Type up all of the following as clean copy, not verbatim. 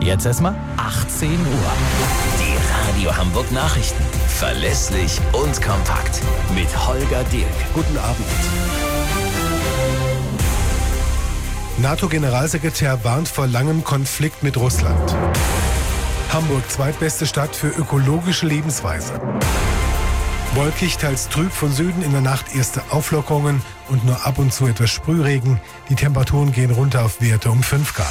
Jetzt erstmal 18 Uhr. Die Radio Hamburg Nachrichten. Verlässlich und kompakt. Mit Holger Dirk. Guten Abend. NATO-Generalsekretär warnt vor langem Konflikt mit Russland. Hamburg, zweitbeste Stadt für ökologische Lebensweise. Wolkig, teils trüb von Süden, in der Nacht erste Auflockerungen und nur ab und zu etwas Sprühregen. Die Temperaturen gehen runter auf Werte um 5 Grad.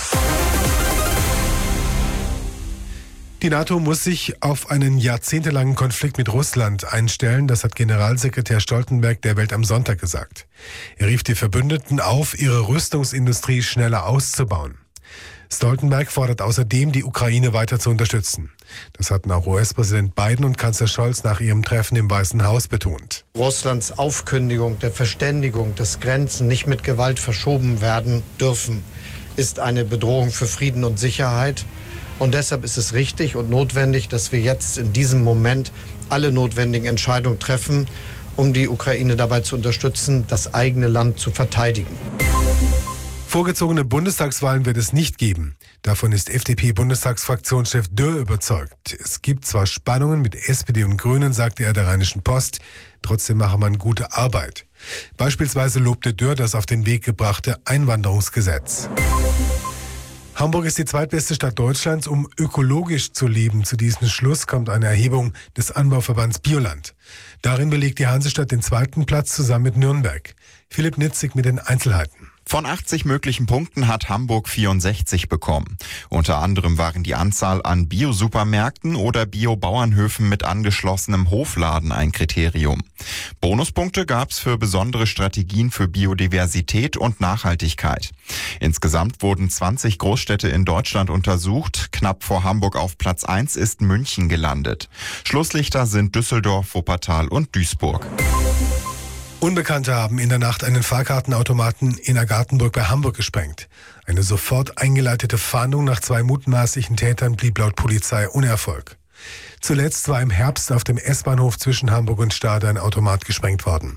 Die NATO muss sich auf einen jahrzehntelangen Konflikt mit Russland einstellen, das hat Generalsekretär Stoltenberg der Welt am Sonntag gesagt. Er rief die Verbündeten auf, ihre Rüstungsindustrie schneller auszubauen. Stoltenberg fordert außerdem, die Ukraine weiter zu unterstützen. Das hatten auch US-Präsident Biden und Kanzler Scholz nach ihrem Treffen im Weißen Haus betont. Russlands Aufkündigung der Verständigung, dass Grenzen nicht mit Gewalt verschoben werden dürfen, ist eine Bedrohung für Frieden und Sicherheit. Und deshalb ist es richtig und notwendig, dass wir jetzt in diesem Moment alle notwendigen Entscheidungen treffen, um die Ukraine dabei zu unterstützen, das eigene Land zu verteidigen. Vorgezogene Bundestagswahlen wird es nicht geben. Davon ist FDP-Bundestagsfraktionschef Dürr überzeugt. Es gibt zwar Spannungen mit SPD und Grünen, sagte er der Rheinischen Post, trotzdem mache man gute Arbeit. Beispielsweise lobte Dürr das auf den Weg gebrachte Einwanderungsgesetz. Hamburg ist die zweitbeste Stadt Deutschlands, um ökologisch zu leben. Zu diesem Schluss kommt eine Erhebung des Anbauverbands Bioland. Darin belegt die Hansestadt den zweiten Platz zusammen mit Nürnberg. Philipp Nitzig mit den Einzelheiten. Von 80 möglichen Punkten hat Hamburg 64 bekommen. Unter anderem waren die Anzahl an Bio-Supermärkten oder Bio-Bauernhöfen mit angeschlossenem Hofladen ein Kriterium. Bonuspunkte gab's für besondere Strategien für Biodiversität und Nachhaltigkeit. Insgesamt wurden 20 Großstädte in Deutschland untersucht. Knapp vor Hamburg auf Platz 1 ist München gelandet. Schlusslichter sind Düsseldorf, Wuppertal und Duisburg. Unbekannte haben in der Nacht einen Fahrkartenautomaten in Agathenburg bei Hamburg gesprengt. Eine sofort eingeleitete Fahndung nach 2 mutmaßlichen Tätern blieb laut Polizei ohne Erfolg. Zuletzt war im Herbst auf dem S-Bahnhof zwischen Hamburg und Stade ein Automat gesprengt worden.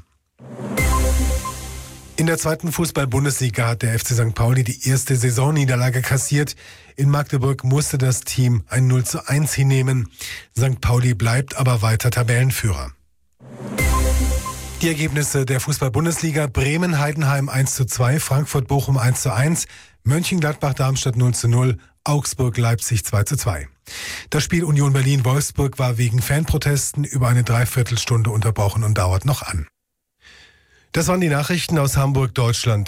In der 2. Fußball-Bundesliga hat der FC St. Pauli die erste Saisonniederlage kassiert. In Magdeburg musste das Team ein 0:1 hinnehmen. St. Pauli bleibt aber weiter Tabellenführer. Die Ergebnisse der Fußball-Bundesliga: Bremen-Heidenheim 1:2, Frankfurt-Bochum 1:1, Mönchengladbach-Darmstadt 0:0, Augsburg-Leipzig 2:2. Das Spiel Union Berlin-Wolfsburg war wegen Fanprotesten über eine Dreiviertelstunde unterbrochen und dauert noch an. Das waren die Nachrichten aus Hamburg, Deutschland.